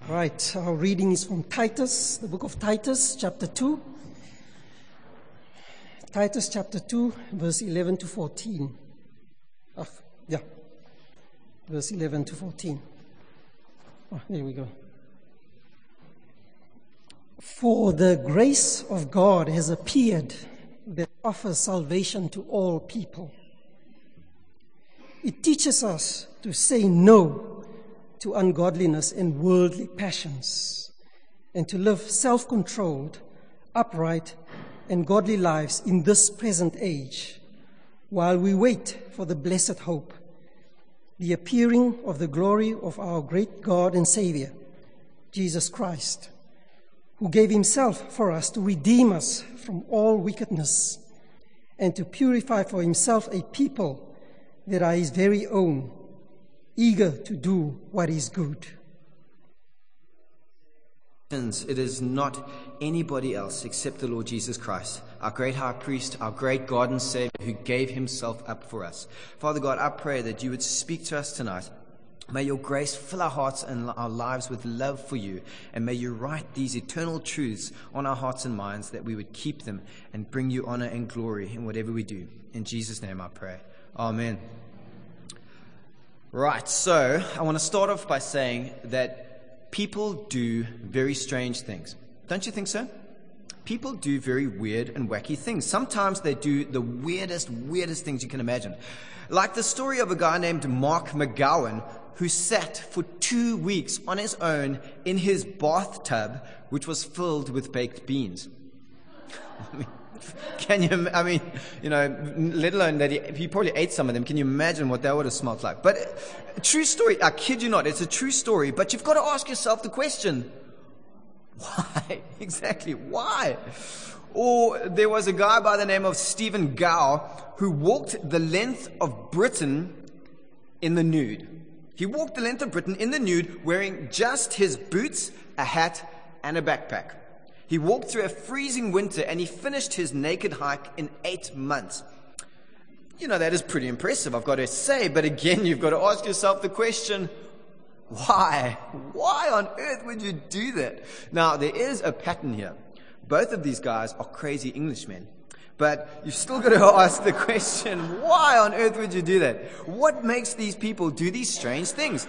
Right, our reading is from Titus, the book of Titus, chapter 2. Titus chapter 2, verse 11 to 14. Verse 11 to 14. Oh, there we go. For the grace of God has appeared that offers salvation to all people. It teaches us to say no to ungodliness and worldly passions, and to live self-controlled, upright, and godly lives in this present age, while we wait for the blessed hope, the appearing of the glory of our great God and Savior, Jesus Christ, who gave himself for us to redeem us from all wickedness and to purify for himself a people that are his very own, eager to do what is good. It is not anybody else except the Lord Jesus Christ, our great high priest, our great God and Savior, who gave himself up for us. Father God, I pray that you would speak to us tonight. May your grace fill our hearts and our lives with love for you, and may you write these eternal truths on our hearts and minds, that we would keep them and bring you honor and glory in whatever we do. In Jesus' name I pray. Amen. Right, so I want to start off by saying that people do very strange things. Don't you think so? People do very weird and wacky things. Sometimes they do the weirdest things you can imagine. Like the story of a guy named Mark McGowan, who sat for 2 weeks on his own in his bathtub, which was filled with baked beans. Let alone that he probably ate some of them. Can you imagine what that would have smelled like? But a true story, I kid you not, it's a true story, but you've got to ask yourself the question, why? Exactly, why? Or there was a guy by the name of Stephen Gow who walked the length of Britain in the nude. He walked the length of Britain in the nude, wearing just his boots, a hat, and a backpack. He walked through a freezing winter, and he finished his naked hike in 8 months. You know, that is pretty impressive, I've got to say. But again, you've got to ask yourself the question, why? Why on earth would you do that? Now, there is a pattern here. Both of these guys are crazy Englishmen. But you've still got to ask the question, why on earth would you do that? What makes these people do these strange things?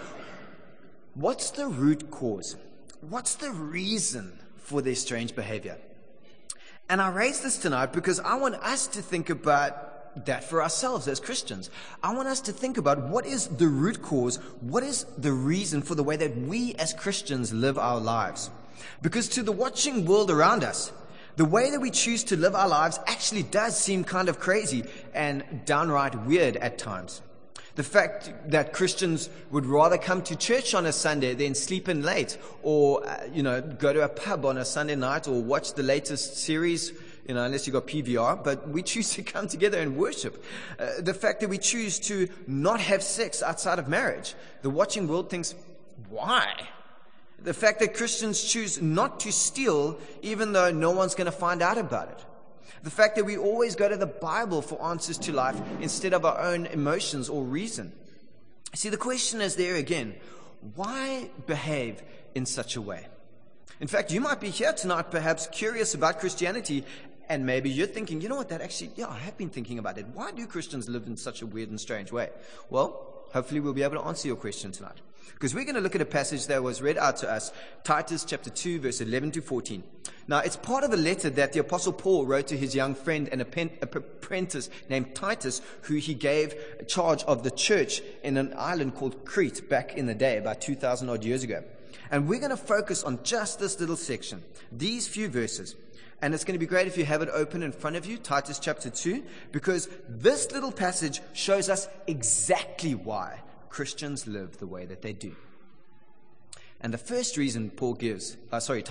What's the root cause? What's the reason for their strange behavior? And I raise this tonight because I want us to think about that for ourselves as Christians. I want us to think about what is the root cause, what is the reason for the way that we as Christians live our lives. Because to the watching world around us, the way that we choose to live our lives actually does seem kind of crazy and downright weird at times. The fact that Christians would rather come to church on a Sunday than sleep in late, or, go to a pub on a Sunday night, or watch the latest series, unless you got PVR, but we choose to come together and worship. The fact that we choose to not have sex outside of marriage. The watching world thinks, why? The fact that Christians choose not to steal, even though no one's going to find out about it. The fact that we always go to the Bible for answers to life instead of our own emotions or reason. See, the question is there again, why behave in such a way? In fact, you might be here tonight perhaps curious about Christianity, and maybe you're thinking, you know what, I have been thinking about it. Why do Christians live in such a weird and strange way? Well, hopefully we'll be able to answer your question tonight. Because we're going to look at a passage that was read out to us, Titus chapter 2, verse 11 to 14. Now, it's part of a letter that the Apostle Paul wrote to his young friend and apprentice named Titus, who he gave charge of the church in an island called Crete back in the day, about 2,000 odd years ago. And we're going to focus on just this little section, these few verses. And it's going to be great if you have it open in front of you, Titus chapter 2, because this little passage shows us exactly why Christians live the way that they do. And the first reason Paul gives to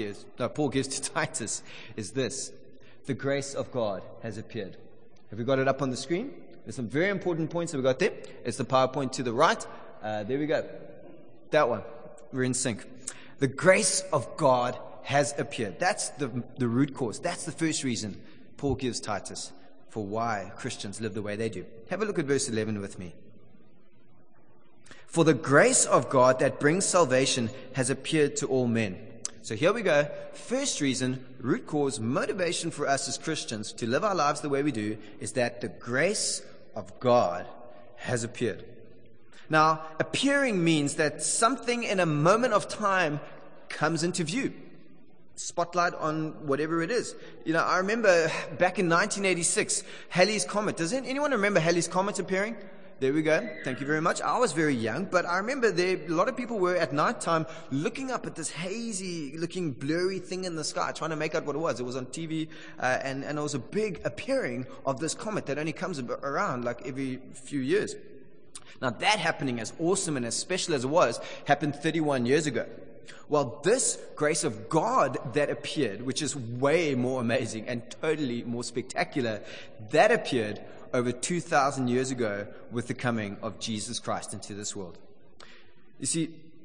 Titus is this: the grace of God has appeared. Have we got it up on the screen? There's some very important points that we got there. It's the PowerPoint to the right. There we go. That one. We're in sync. The grace of God has appeared. That's the root cause. That's the first reason Paul gives Titus for why Christians live the way they do. Have a look at verse 11 with me. For the grace of God that brings salvation has appeared to all men. So here we go. First reason, root cause, motivation for us as Christians to live our lives the way we do is that the grace of God has appeared. Now, appearing means that something in a moment of time comes into view. Spotlight on whatever it is. You know, I remember back in 1986, Halley's Comet. Does anyone remember Halley's Comet appearing? There we go. Thank you very much. I was very young, but I remember a lot of people were at night time looking up at this hazy looking blurry thing in the sky, trying to make out what it was. It was on TV, and it was a big appearing of this comet that only comes around like every few years. Now that happening, as awesome and as special as it was, happened 31 years ago. Well, this grace of God that appeared, which is way more amazing and totally more spectacular, that appeared over 2,000 years ago with the coming of Jesus Christ into this world. You see,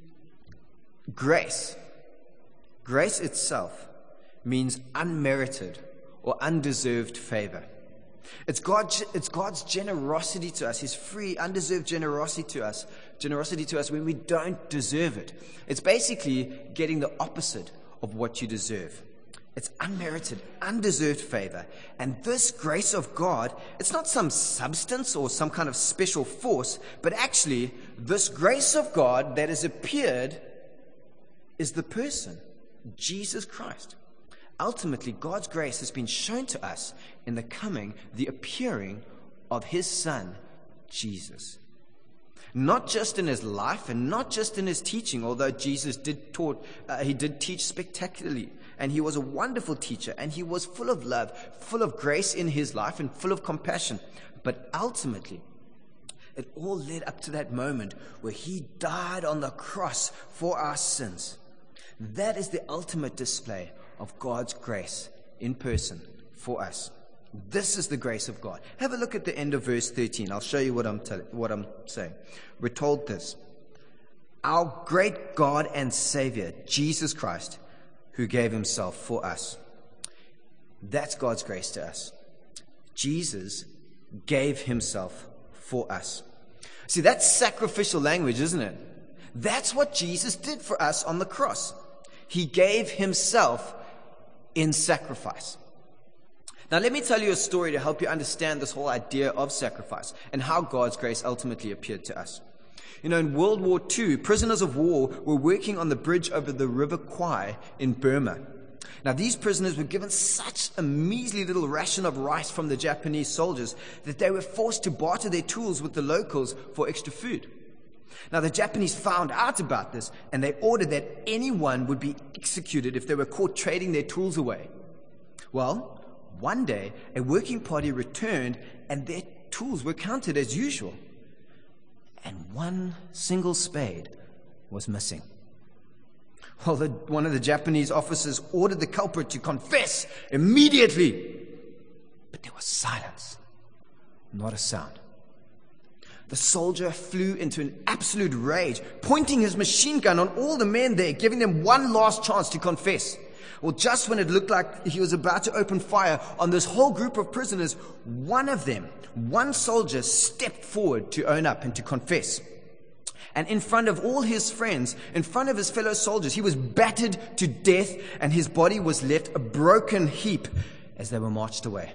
grace itself means unmerited or undeserved favor. It's God's generosity to us, His free, undeserved generosity to us when we don't deserve it. It's basically getting the opposite of what you deserve. It's unmerited, undeserved favor. And this grace of God, it's not some substance or some kind of special force, but actually, this grace of God that has appeared is the person, Jesus Christ. Ultimately, God's grace has been shown to us in the appearing of His Son, Jesus. Not just in His life and not just in His teaching, although Jesus did teach spectacularly. And He was a wonderful teacher, and He was full of love, full of grace in His life, and full of compassion. But ultimately, it all led up to that moment where He died on the cross for our sins. That is the ultimate display of God's grace in person for us. This is the grace of God. Have a look at the end of verse 13. I'll show you what I'm saying. We're told this: our great God and Savior, Jesus Christ, who gave Himself for us. That's God's grace to us. Jesus gave Himself for us. See, that's sacrificial language, isn't it? That's what Jesus did for us on the cross. He gave Himself in sacrifice. Now, let me tell you a story to help you understand this whole idea of sacrifice and how God's grace ultimately appeared to us. You know, in World War II, prisoners of war were working on the bridge over the River Kwai in Burma. Now, these prisoners were given such a measly little ration of rice from the Japanese soldiers that they were forced to barter their tools with the locals for extra food. Now, the Japanese found out about this, and they ordered that anyone would be executed if they were caught trading their tools away. Well, one day, a working party returned, and their tools were counted as usual. And one single spade was missing. Well, one of the Japanese officers ordered the culprit to confess immediately. But there was silence, not a sound. The soldier flew into an absolute rage, pointing his machine gun on all the men there, giving them one last chance to confess. Well, just when it looked like he was about to open fire on this whole group of prisoners, one soldier stepped forward to own up and to confess. And in front of all his friends, in front of his fellow soldiers, he was battered to death, and his body was left a broken heap as they were marched away.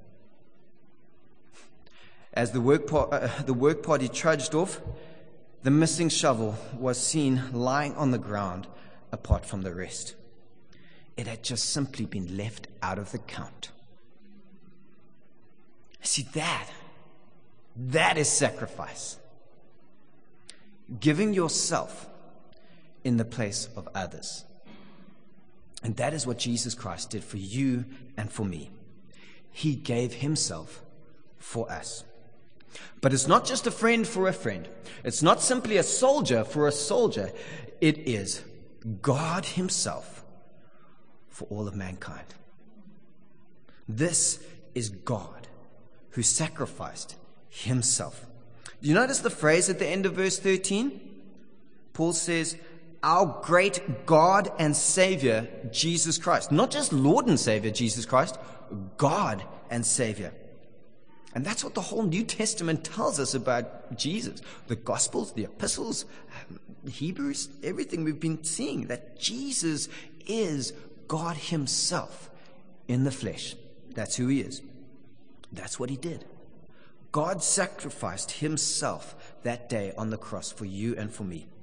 As the work party trudged off, the missing shovel was seen lying on the ground apart from the rest. It had just simply been left out of the count. See, that is sacrifice. Giving yourself in the place of others. And that is what Jesus Christ did for you and for me. He gave Himself for us. But it's not just a friend for a friend. It's not simply a soldier for a soldier. It is God Himself for all of mankind. This is God who sacrificed Himself. Do you notice the phrase at the end of verse 13? Paul says, our great God and Savior, Jesus Christ. Not just Lord and Savior, Jesus Christ, God and Savior. And that's what the whole New Testament tells us about Jesus. The Gospels, the epistles, Hebrews, everything we've been seeing, that Jesus is God himself in the flesh. That's who he is. That's what he did. God sacrificed himself that day on the cross for you and for me.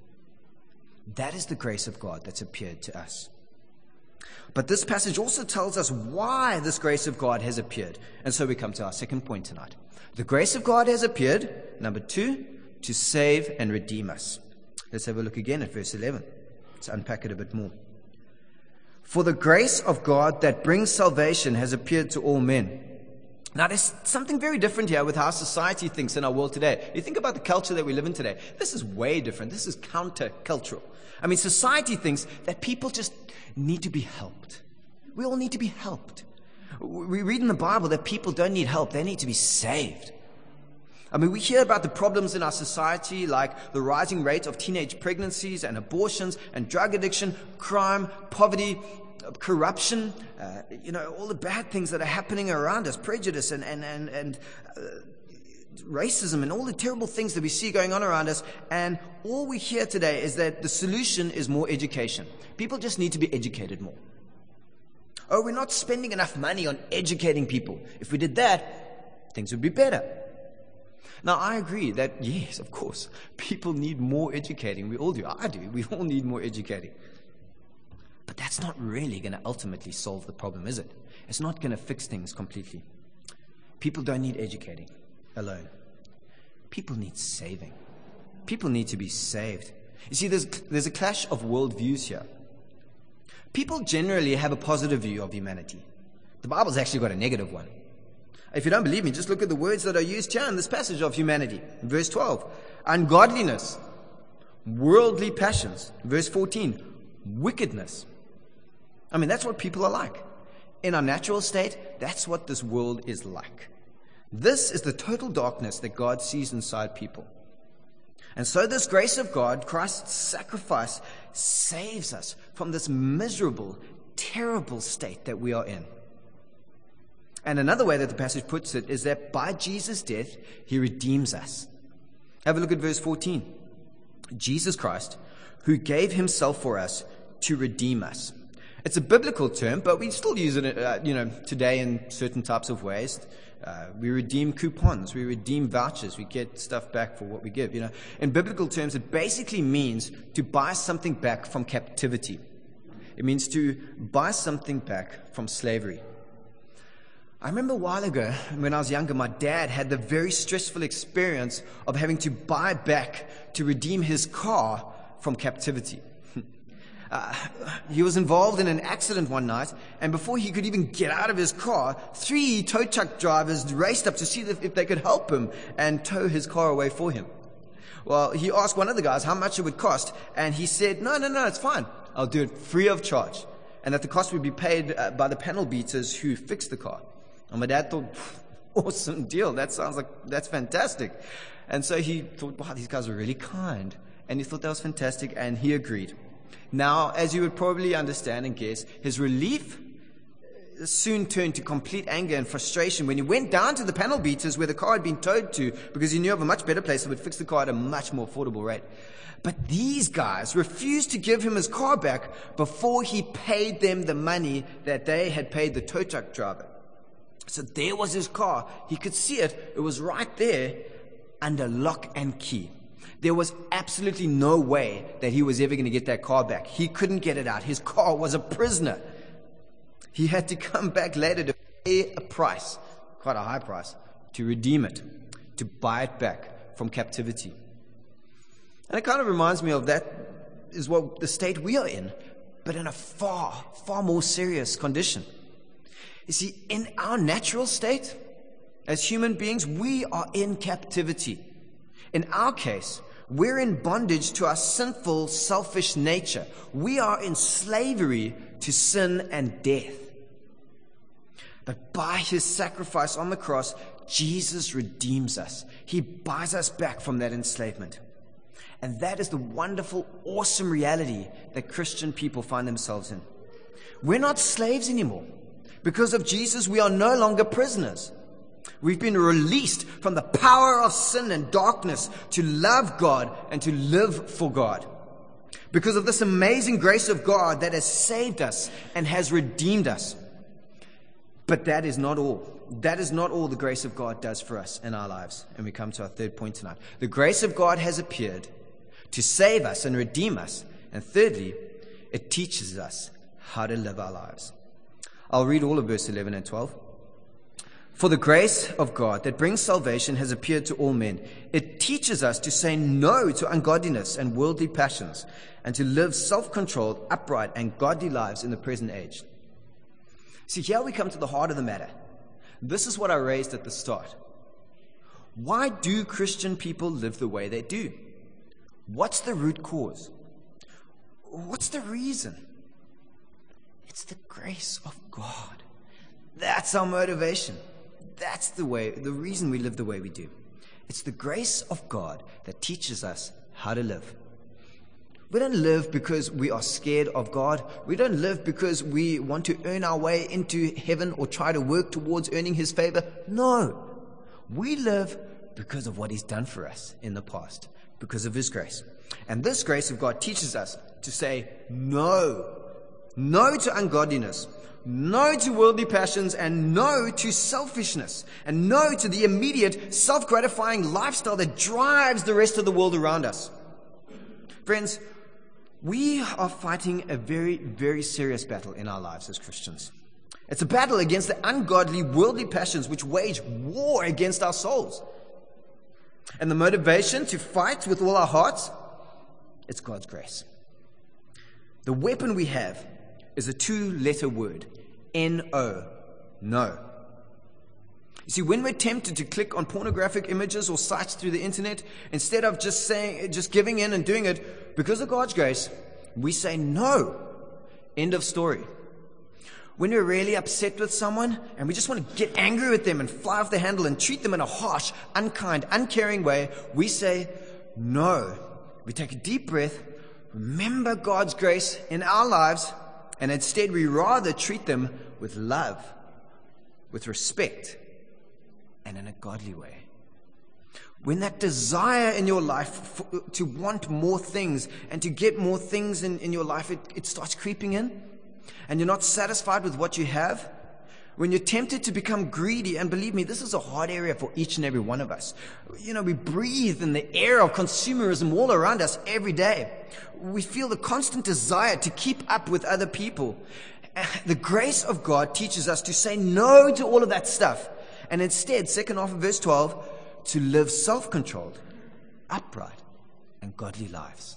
That is the grace of God that's appeared to us. But this passage also tells us why this grace of God has appeared. And so we come to our second point tonight. The grace of God has appeared, number 2, to save and redeem us. Let's have a look again at verse 11. Let's unpack it a bit more. For the grace of God that brings salvation has appeared to all men. Now, there's something very different here with how society thinks in our world today. You think about the culture that we live in today. This is way different. This is counter-cultural. I mean, society thinks that people just need to be helped. We all need to be helped. We read in the Bible that people don't need help. They need to be saved. I mean, we hear about the problems in our society, like the rising rate of teenage pregnancies and abortions and drug addiction, crime, poverty, corruption, all the bad things that are happening around us, prejudice and racism and all the terrible things that we see going on around us. And all we hear today is that the solution is more education. People just need to be educated more. Oh, we're not spending enough money on educating people. If we did that, things would be better. Now, I agree that, yes, of course, people need more educating. We all do. I do. We all need more educating. But that's not really going to ultimately solve the problem, is it? It's not going to fix things completely. People don't need educating alone. People need saving. People need to be saved. You see, there's a clash of worldviews here. People generally have a positive view of humanity. The Bible's actually got a negative one. If you don't believe me, just look at the words that are used here in this passage of humanity. Verse 12, ungodliness, worldly passions. Verse 14, wickedness. I mean, that's what people are like. In our natural state, that's what this world is like. This is the total darkness that God sees inside people. And so this grace of God, Christ's sacrifice, saves us from this miserable, terrible state that we are in. And another way that the passage puts it is that by Jesus' death, he redeems us. Have a look at verse 14. Jesus Christ, who gave himself for us to redeem us. It's a biblical term, but we still use it, today in certain types of ways. We redeem coupons, we redeem vouchers, we get stuff back for what we give. In biblical terms, it basically means to buy something back from captivity. It means to buy something back from slavery. I remember a while ago, when I was younger, my dad had the very stressful experience of having to buy back to redeem his car from captivity. He was involved in an accident one night, and before he could even get out of his car, 3 tow truck drivers raced up to see if they could help him and tow his car away for him. Well, he asked one of the guys how much it would cost, and he said, no, it's fine. I'll do it free of charge. And that the cost would be paid by the panel beaters who fixed the car. And my dad thought, awesome deal. That's fantastic. And so he thought, wow, these guys are really kind. And he thought that was fantastic, and he agreed. Now, as you would probably understand and guess, his relief soon turned to complete anger and frustration when he went down to the panel beaters where the car had been towed to, because he knew of a much better place that would fix the car at a much more affordable rate. But these guys refused to give him his car back before he paid them the money that they had paid the tow truck driver. So there was his car. He could see it. It was right there under lock and key. There was absolutely no way that he was ever going to get that car back. He couldn't get it out. His car was a prisoner. He had to come back later to pay a price, quite a high price, to redeem it, to buy it back from captivity. And it kind of reminds me of that is what the state we are in, but in a far, far more serious condition. You see, in our natural state, as human beings, we are in captivity. In our case, we're in bondage to our sinful, selfish nature. We are in slavery to sin and death. But by his sacrifice on the cross, Jesus redeems us. He buys us back from that enslavement. And that is the wonderful, awesome reality that Christian people find themselves in. We're not slaves anymore. Because of Jesus, we are no longer prisoners. We've been released from the power of sin and darkness to love God and to live for God. Because of this amazing grace of God that has saved us and has redeemed us. But that is not all. That is not all the grace of God does for us in our lives. And we come to our third point tonight. The grace of God has appeared to save us and redeem us. And thirdly, it teaches us how to live our lives. I'll read all of verse 11 and 12. For the grace of God that brings salvation has appeared to all men. It teaches us to say no to ungodliness and worldly passions, and to live self-controlled, upright, and godly lives in the present age. See, here we come to the heart of the matter. This is what I raised at the start. Why do Christian people live the way they do? What's the root cause? What's the reason? It's the grace of God. That's our motivation. That's the reason we live the way we do. It's the grace of God that teaches us how to live. We don't live because we are scared of God. We don't live because we want to earn our way into heaven or try to work towards earning His favor. No. We live because of what He's done for us in the past, because of His grace. And this grace of God teaches us to say no. No to ungodliness. No to worldly passions, and no to selfishness, and no to the immediate self-gratifying lifestyle that drives the rest of the world around us. Friends, we are fighting a very, very serious battle in our lives as Christians. It's a battle against the ungodly, worldly passions which wage war against our souls. And the motivation to fight with all our hearts, it's God's grace. The weapon we have is a 2-letter word, N-O, no. You see, when we're tempted to click on pornographic images or sites through the internet, instead of just giving in and doing it because of God's grace, we say no. End of story. When we're really upset with someone and we just want to get angry with them and fly off the handle and treat them in a harsh, unkind, uncaring way, we say no. We take a deep breath, remember God's grace in our lives, and instead we rather treat them with love, with respect, and in a godly way. When that desire in your life to want more things and to get more things in your life, it starts creeping in, and you're not satisfied with what you have, when you're tempted to become greedy, and believe me, this is a hard area for each and every one of us. You know, we breathe in the air of consumerism all around us every day. We feel the constant desire to keep up with other people. The grace of God teaches us to say no to all of that stuff, and instead, second half of verse 12, to live self-controlled, upright, and godly lives.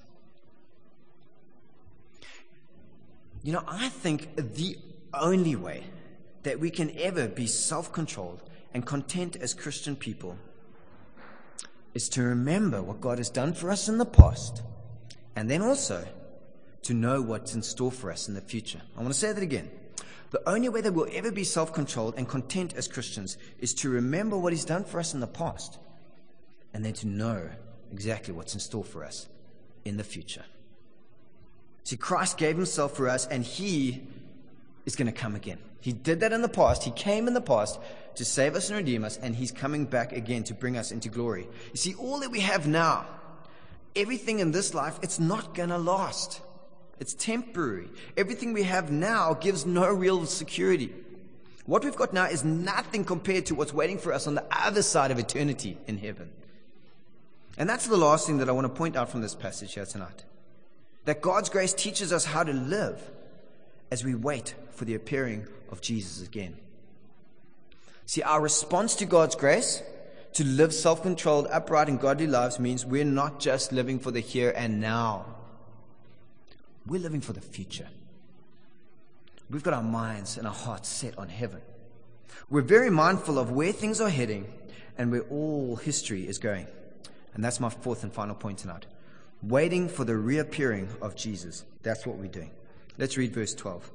You know, I think the only way that we can ever be self-controlled and content as Christian people is to remember what God has done for us in the past, and then also to know what's in store for us in the future. I want to say that again. The only way that we'll ever be self-controlled and content as Christians is to remember what He's done for us in the past, and then to know exactly what's in store for us in the future. See, Christ gave Himself for us, and He is going to come again. He did that in the past. He came in the past to save us and redeem us, and He's coming back again to bring us into glory. You see, all that we have now, everything in this life, it's not going to last. It's temporary. Everything we have now gives no real security. What we've got now is nothing compared to what's waiting for us on the other side of eternity in heaven. And that's the last thing that I want to point out from this passage here tonight. That God's grace teaches us how to live as we wait for the appearing of Jesus again. See, our response to God's grace, to live self-controlled, upright, and godly lives, means we're not just living for the here and now. We're living for the future. We've got our minds and our hearts set on heaven. We're very mindful of where things are heading and where all history is going. And that's my fourth and final point tonight. Waiting for the reappearing of Jesus. That's what we're doing. Let's read verse 12.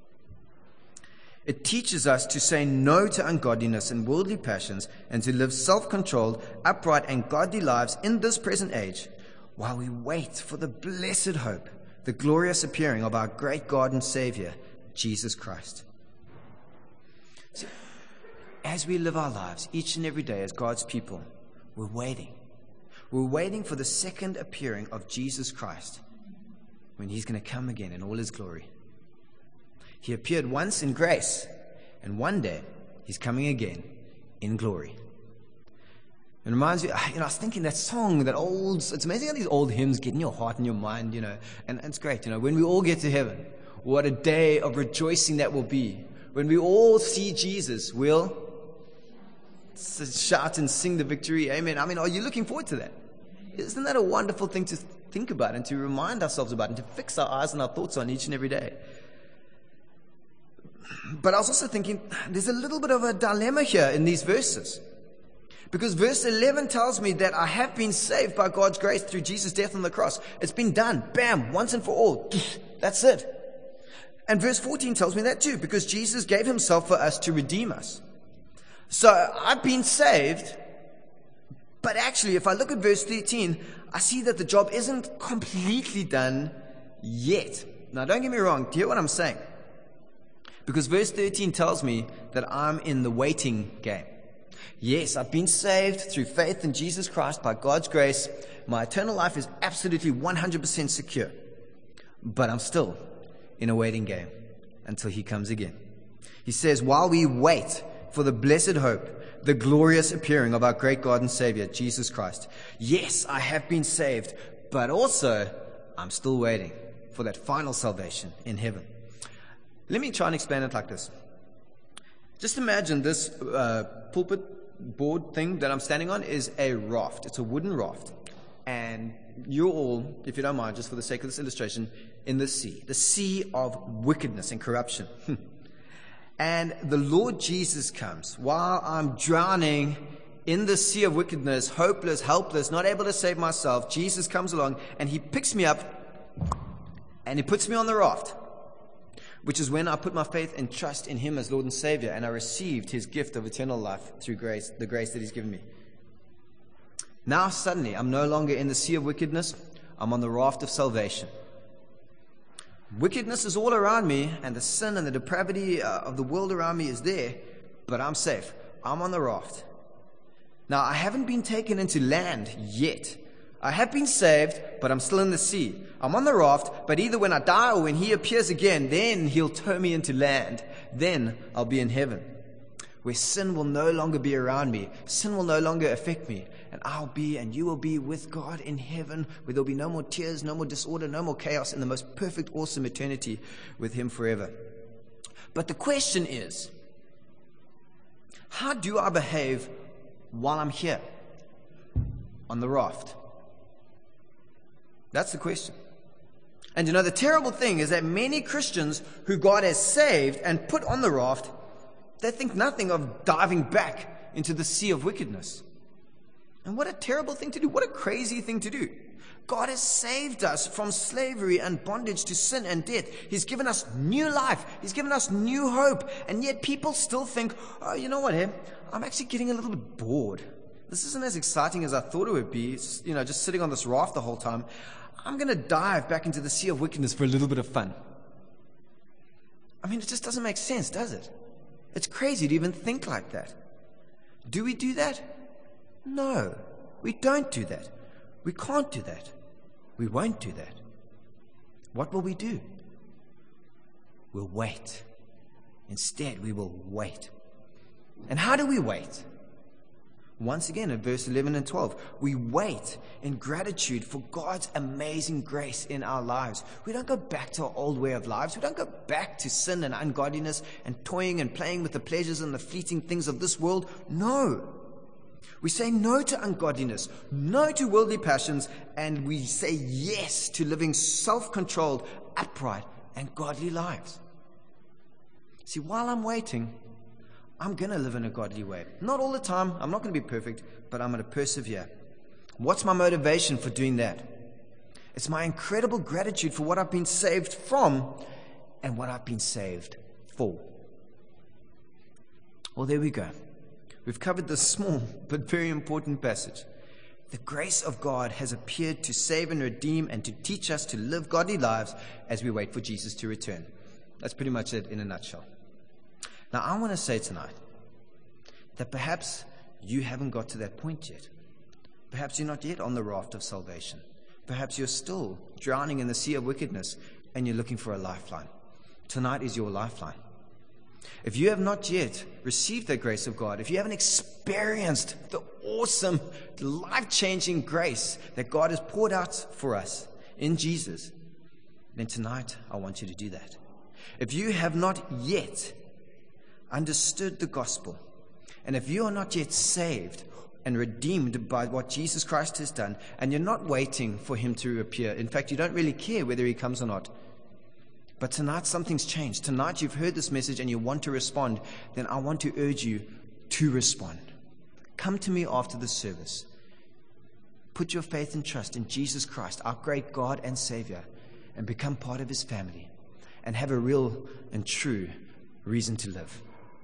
It teaches us to say no to ungodliness and worldly passions, and to live self-controlled, upright, and godly lives in this present age, while we wait for the blessed hope, the glorious appearing of our great God and Savior, Jesus Christ. See, as we live our lives each and every day as God's people, we're waiting. We're waiting for the second appearing of Jesus Christ, when he's going to come again in all his glory. He appeared once in grace, and one day he's coming again in glory. It reminds me, I was thinking that song, it's amazing how these old hymns get in your heart and your mind, and it's great, when we all get to heaven, what a day of rejoicing that will be. When we all see Jesus, we'll shout and sing the victory, amen. Are you looking forward to that? Isn't that a wonderful thing to think about and to remind ourselves about and to fix our eyes and our thoughts on each and every day? But I was also thinking, there's a little bit of a dilemma here in these verses. Because verse 11 tells me that I have been saved by God's grace through Jesus' death on the cross. It's been done. Bam, once and for all. That's it. And verse 14 tells me that too, because Jesus gave himself for us to redeem us. So I've been saved, but actually, if I look at verse 13, I see that the job isn't completely done yet. Now, don't get me wrong. Do you hear what I'm saying? Because verse 13 tells me that I'm in the waiting game. Yes, I've been saved through faith in Jesus Christ by God's grace. My eternal life is absolutely 100% secure. But I'm still in a waiting game until he comes again. He says, while we wait for the blessed hope, the glorious appearing of our great God and Savior, Jesus Christ. Yes, I have been saved, but also I'm still waiting for that final salvation in heaven. Let me try and explain it like this. Just imagine this pulpit board thing that I'm standing on is a raft. It's a wooden raft. And you're all, if you don't mind, just for the sake of this illustration, in the sea of wickedness and corruption. And the Lord Jesus comes while I'm drowning in the sea of wickedness, hopeless, helpless, not able to save myself. Jesus comes along and he picks me up and he puts me on the raft, which is when I put my faith and trust in him as Lord and Savior, and I received his gift of eternal life through grace, the grace that he's given me. Now suddenly I'm no longer in the sea of wickedness. I'm on the raft of salvation. Wickedness is all around me, and the sin and the depravity of the world around me is there, but I'm safe. I'm on the raft. Now, I haven't been taken into land yet. I have been saved, but I'm still in the sea. I'm on the raft, but either when I die or when he appears again, then he'll tow me into land. Then I'll be in heaven, where sin will no longer be around me. Sin will no longer affect me. And I'll be and you will be with God in heaven, where there'll be no more tears, no more disorder, no more chaos, in the most perfect, awesome eternity with him forever. But the question is, how do I behave while I'm here on the raft? That's the question. And the terrible thing is that many Christians who God has saved and put on the raft, they think nothing of diving back into the sea of wickedness. And what a terrible thing to do. What a crazy thing to do. God has saved us from slavery and bondage to sin and death. He's given us new life. He's given us new hope. And yet people still think, oh, you know what, I'm actually getting a little bit bored. This isn't as exciting as I thought it would be. It's, just sitting on this raft the whole time. I'm going to dive back into the sea of wickedness for a little bit of fun. It just doesn't make sense, does it? It's crazy to even think like that. Do we do that? No, we don't do that. We can't do that. We won't do that. What will we do? We'll wait. Instead, we will wait. And how do we wait? Once again, in verse 11 and 12, we wait in gratitude for God's amazing grace in our lives. We don't go back to our old way of lives. We don't go back to sin and ungodliness and toying and playing with the pleasures and the fleeting things of this world. No. We say no to ungodliness, no to worldly passions, and we say yes to living self-controlled, upright, and godly lives. See, while I'm waiting, I'm going to live in a godly way. Not all the time. I'm not going to be perfect, but I'm going to persevere. What's my motivation for doing that? It's my incredible gratitude for what I've been saved from and what I've been saved for. Well, there we go. We've covered this small but very important passage. The grace of God has appeared to save and redeem and to teach us to live godly lives as we wait for Jesus to return. That's pretty much it in a nutshell. Now, I want to say tonight that perhaps you haven't got to that point yet. Perhaps you're not yet on the raft of salvation. Perhaps you're still drowning in the sea of wickedness and you're looking for a lifeline. Tonight is your lifeline. If you have not yet received the grace of God, if you haven't experienced the awesome, life-changing grace that God has poured out for us in Jesus, then tonight I want you to do that. If you have not yet understood the gospel, and if you are not yet saved and redeemed by what Jesus Christ has done, and you're not waiting for him to appear, in fact, you don't really care whether he comes or not, but tonight something's changed. Tonight you've heard this message and you want to respond, then I want to urge you to respond. Come to me after the service. Put your faith and trust in Jesus Christ, our great God and Savior, and become part of his family and have a real and true reason to live.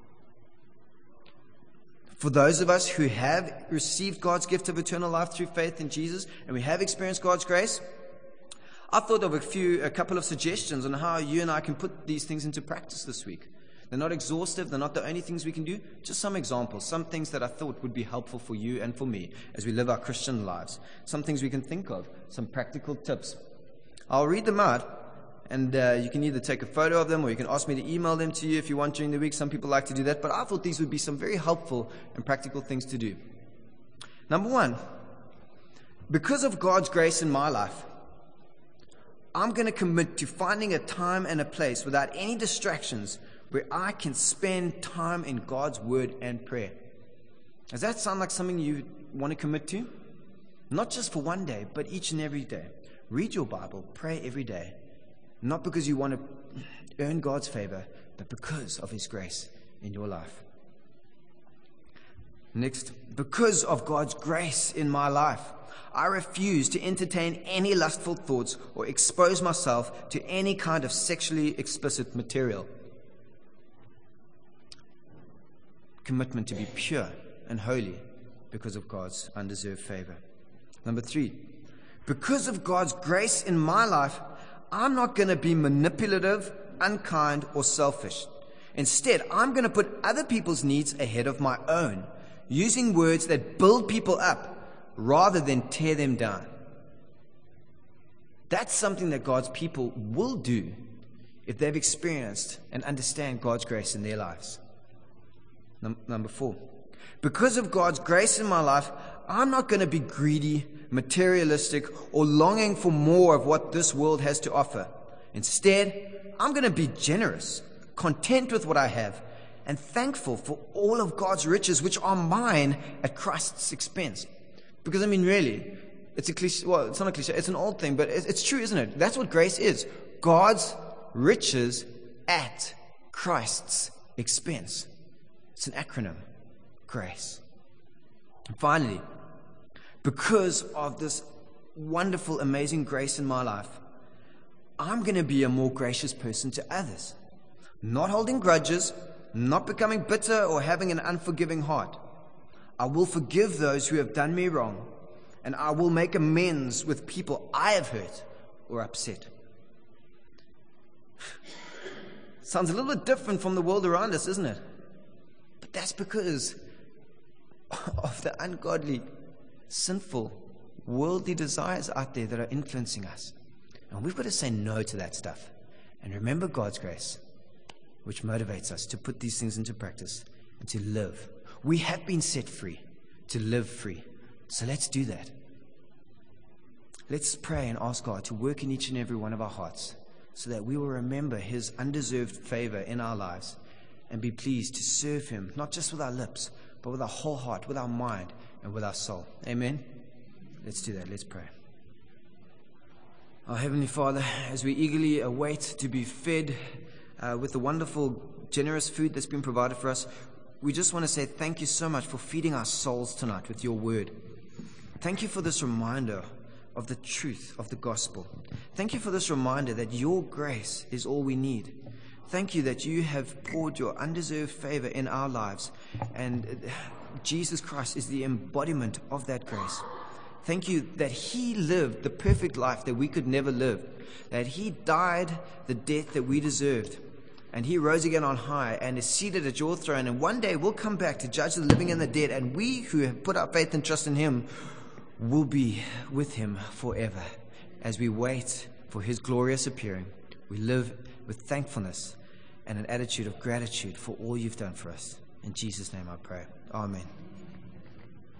For those of us who have received God's gift of eternal life through faith in Jesus, and we have experienced God's grace, I thought of a couple of suggestions on how you and I can put these things into practice this week. They're not exhaustive. They're not the only things we can do. Just some examples, some things that I thought would be helpful for you and for me as we live our Christian lives. Some things we can think of, some practical tips. I'll read them out, and you can either take a photo of them or you can ask me to email them to you if you want during the week. Some people like to do that, but I thought these would be some very helpful and practical things to do. Number one, because of God's grace in my life, I'm going to commit to finding a time and a place without any distractions where I can spend time in God's word and prayer. Does that sound like something you want to commit to? Not just for one day, but each and every day. Read your Bible, pray every day. Not because you want to earn God's favor, but because of his grace in your life. Next, because of God's grace in my life, I refuse to entertain any lustful thoughts or expose myself to any kind of sexually explicit material. Commitment to be pure and holy because of God's undeserved favor. Number 3, because of God's grace in my life, I'm not going to be manipulative, unkind, or selfish. Instead, I'm going to put other people's needs ahead of my own, using words that build people up rather than tear them down. That's something that God's people will do if they've experienced and understand God's grace in their lives. Number 4, because of God's grace in my life, I'm not going to be greedy, materialistic, or longing for more of what this world has to offer. Instead, I'm going to be generous, content with what I have, and thankful for all of God's riches, which are mine at Christ's expense. Because, I mean, really, it's a cliche. Well, it's not a cliche. It's an old thing, but it's true, isn't it? That's what grace is. God's riches at Christ's expense. It's an acronym. Grace. And finally, because of this wonderful, amazing grace in my life, I'm going to be a more gracious person to others. Not holding grudges, not becoming bitter or having an unforgiving heart. I will forgive those who have done me wrong, and I will make amends with people I have hurt or upset. Sounds a little bit different from the world around us, isn't it? But that's because of the ungodly, sinful, worldly desires out there that are influencing us. And we've got to say no to that stuff and remember God's grace, which motivates us to put these things into practice and to live. We have been set free to live free. So let's do that. Let's pray and ask God to work in each and every one of our hearts so that we will remember his undeserved favor in our lives and be pleased to serve him, not just with our lips, but with our whole heart, with our mind, and with our soul. Amen? Let's do that. Let's pray. Our Heavenly Father, as we eagerly await to be fed with the wonderful, generous food that's been provided for us, we just want to say thank you so much for feeding our souls tonight with your word. Thank you for this reminder of the truth of the gospel. Thank you for this reminder that your grace is all we need. Thank you that you have poured your undeserved favor in our lives, and Jesus Christ is the embodiment of that grace. Thank you that he lived the perfect life that we could never live, that he died the death that we deserved, and he rose again on high and is seated at your throne. And one day we'll come back to judge the living and the dead, and we who have put our faith and trust in him will be with him forever. As we wait for his glorious appearing, we live with thankfulness and an attitude of gratitude for all you've done for us. In Jesus' name I pray. Amen.